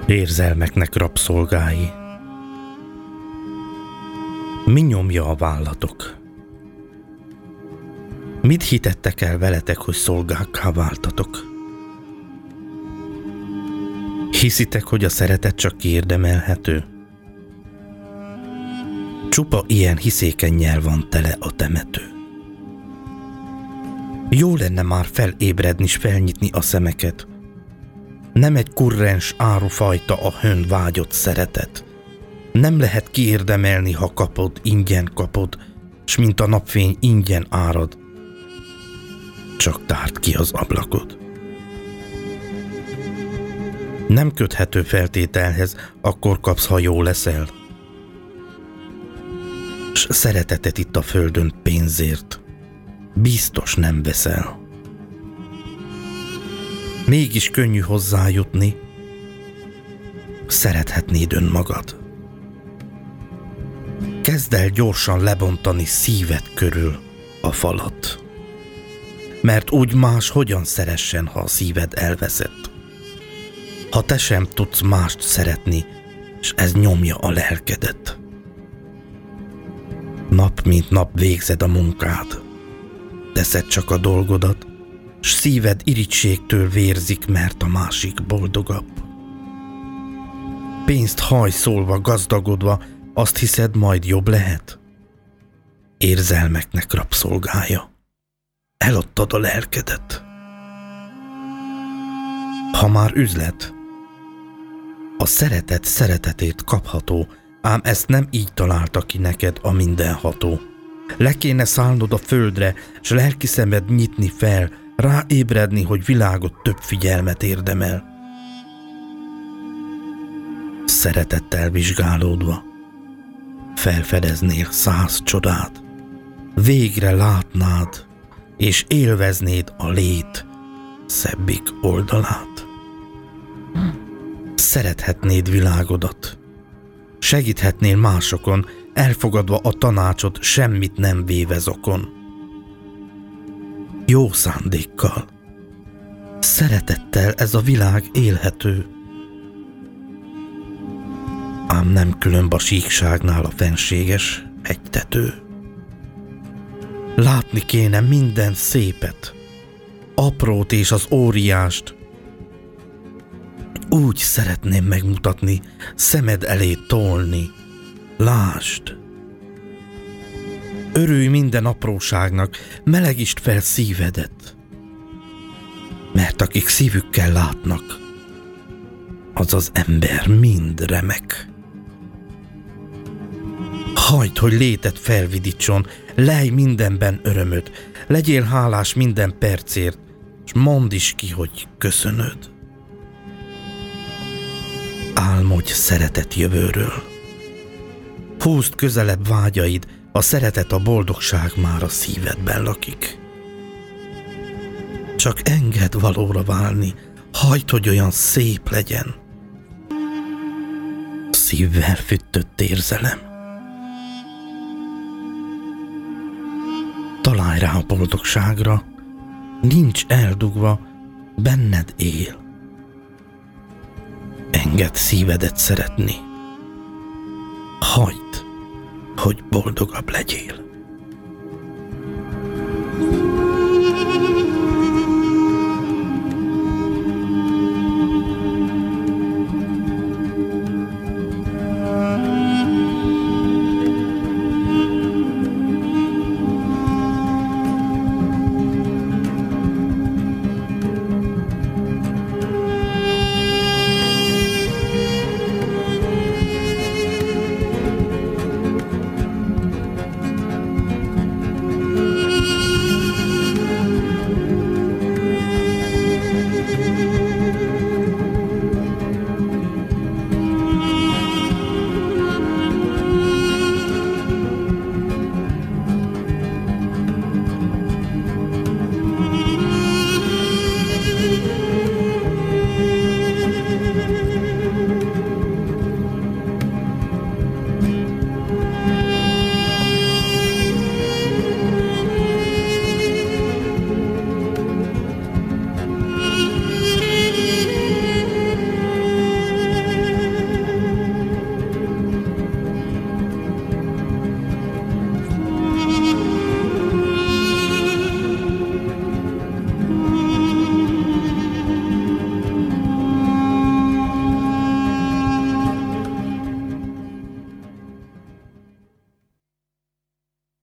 Érzelmeknek rabszolgái. Mi nyomja a vállatok? Mit hitettek el veletek, hogy szolgákká váltatok? Hiszitek, hogy a szeretet csak kiérdemelhető? Csupa ilyen hiszékennyel van tele a temető. Jó lenne már felébredni s felnyitni a szemeket. Nem egy kurrens árufajta a hőn vágyott szeretet. Nem lehet kiérdemelni, ha kapod, ingyen kapod, s mint a napfény ingyen árad. Csak tárd ki az ablakod. Nem köthető feltételhez, akkor kapsz, ha jó leszel. S szeretetet itt a földön pénzért biztos nem veszel. Mégis könnyű hozzájutni, szerethetnéd önmagad. Kezd el gyorsan lebontani szíved körül a falat, mert úgy más hogyan szeressen, ha a szíved elveszett. Ha te sem tudsz mást szeretni, s ez nyomja a lelkedet. Nap mint nap végzed a munkád, teszed csak a dolgodat, s szíved irigységtől vérzik, mert a másik boldogabb. Pénzt hajszolva, gazdagodva, azt hiszed, majd jobb lehet? Érzelmeknek rabszolgája. Eladtad a lelkedet. Ha már üzlet, a szeretet szeretetét kapható, ám ezt nem így találta ki neked a mindenható. Le kéne szállnod a földre, s lelki szemed nyitni fel, ráébredni, hogy világot több figyelmet érdemel. Szeretettel vizsgálódva felfedeznél 100 csodát, végre látnád és élveznéd a lét szebbik oldalát. Szerethetnéd világodat, segíthetnél másokon, elfogadva a tanácsot, semmit nem véve zokon. Jó szándékkal, szeretettel ez a világ élhető, ám nem különb a síkságnál a fenséges hegytető. Látni kéne minden szépet, aprót és az óriást. Úgy szeretném megmutatni, szemed elé tolni. Lásd! Örülj minden apróságnak, melegítsd fel szívedet, mert akik szívükkel látnak, az az ember mind remek. Hagyd, hogy léted felvidítson, lejj mindenben örömöd, legyél hálás minden percért, s mondd is ki, hogy köszönöd. Álmodj szeretet jövőről. Húzd közelebb vágyaid, a szeretet, a boldogság már a szívedben lakik. Csak engedd valóra válni, hagyd, hogy olyan szép legyen. Szívvel füttött érzelem. Találj rá a boldogságra, nincs eldugva, benned él. Engedd szívedet szeretni, hagyd, hogy boldogabb legyél.